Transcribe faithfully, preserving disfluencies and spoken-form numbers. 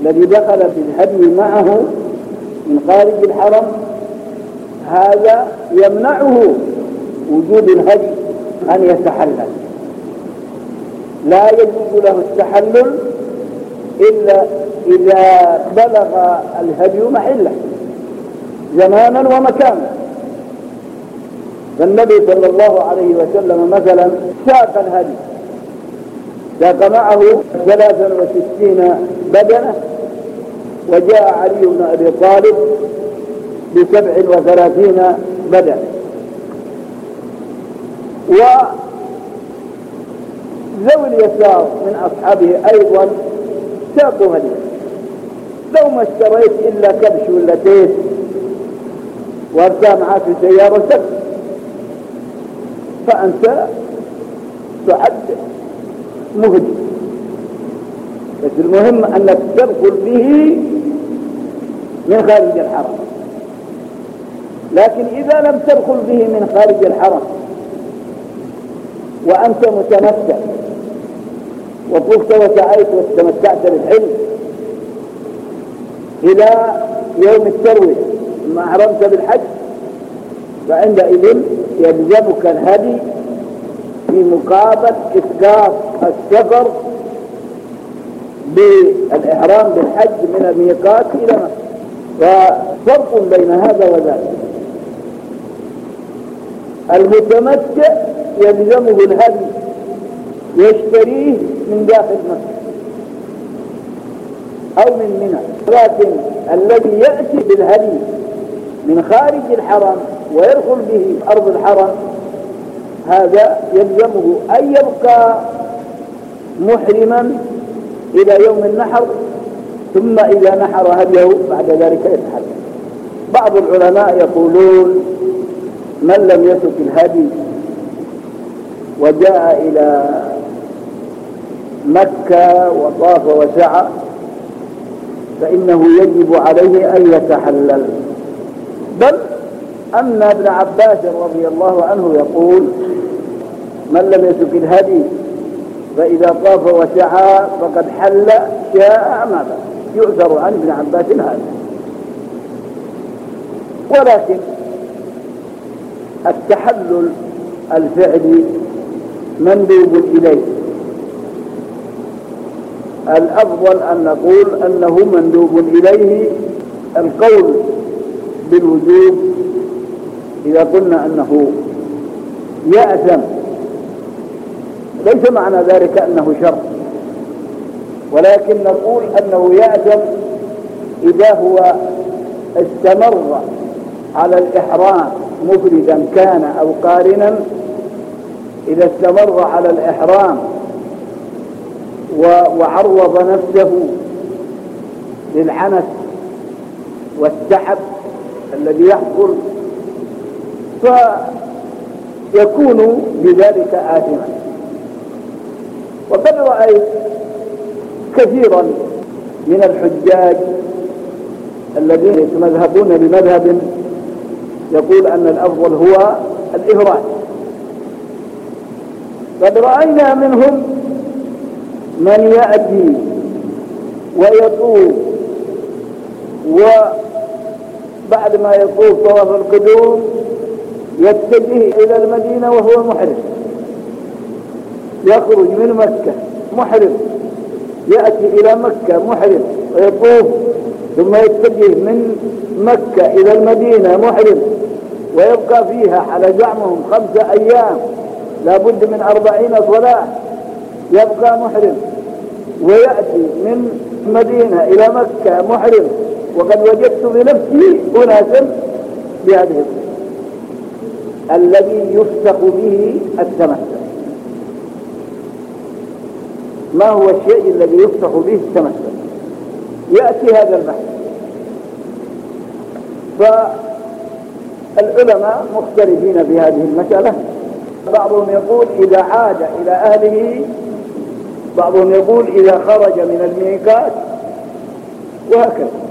الذي دخل في الهدي معه من خارج الحرم هذا يمنعه وجود الهدي أن يتحلل، لا يجوز له التحلل إلا إذا بلغ الهدي محله زمانا ومكانا. فالنبي صلى الله عليه وسلم مثلا ساق الهدي، ساق معه ثلاثا وستين بدنة، وجاء علي بن أبي طالب بسبع وثلاثين بدنة، وذوي اليسار من أصحابه أيضا ساقوا هديه. لو ما اشتريت إلا كبش ولا تيس وارتاه معك في سيارة سك، فأنت تعد مهدي، بس المهم أنك تدخل به من خارج الحرم. لكن إذا لم تدخل به من خارج الحرم وأنت متمتع وطفت وسعيت واستمتعت بالحلم إلى يوم التروية ثم أحرمت بالحج، فعندئذ يلزمك الهدي في مقابل إسقاط السفر بالإحرام بالحج من الميقات إلى مكة. ففرق بين هذا وذاك. المتمتع يلزمه الهدي يشتريه من داخل مكة أو من منى، لكن الذي يأتي بالهدي من خارج الحرم ويدخل به أرض الحرم هذا يلزمه أن يبقى محرما إلى يوم النحر، ثم إذا نحر هديه بعد ذلك يتحلل. بعض العلماء يقولون من لم يسك الهدي وجاء إلى مكة وطاف وسعى فإنه يجب عليه أن يتحلل، بل أن ابن عباس رضي الله عنه يقول من لم يسك الهدي فإذا طاف وسعى فقد حل شاء ما بقى، يؤثر عن ابن عباس هذا. ولكن التحلل الفعلي مندوب إليه، الأفضل أن نقول أنه مندوب إليه. القول بالوجوب إذا قلنا أنه يأثم ليس معنى ذلك أنه شرط، ولكن نقول أنه يأثم إذا هو استمر على الإحرام مفردا كان أو قارنا. إذا استمر على الإحرام وعرض نفسه للعنف والتعب الذي يحصل فيكون بذلك آثما. وقد رأيت كثيرا من الحجاج الذين يتمذهبون بمذهب يقول أن الأفضل هو الإفراد، قد رأينا منهم من يأتي ويطوف وبعد ما يطوف طواف القدوم يتجه إلى المدينة وهو محرم، يخرج من مكة محرم يأتي إلى مكة محرم ويطوف، ثم يتجه من مكة إلى المدينة محرم ويبقى فيها على زعمهم خمسة أيام لا بد من أربعين صلاة، يبقى محرم ويأتي من مدينة إلى مكة محرم. وقد وجدت بنفسي أناسا بهذه الصورة الذي يفسخ به التمتع. ما هو الشيء الذي يفسخ به التمتع؟ يأتي هذا البحث. فالعلماء مختلفين في هذه المسألة، بعضهم يقول إذا عاد إلى أهله، بعضهم يقول إذا خرج من الميقات، وهكذا.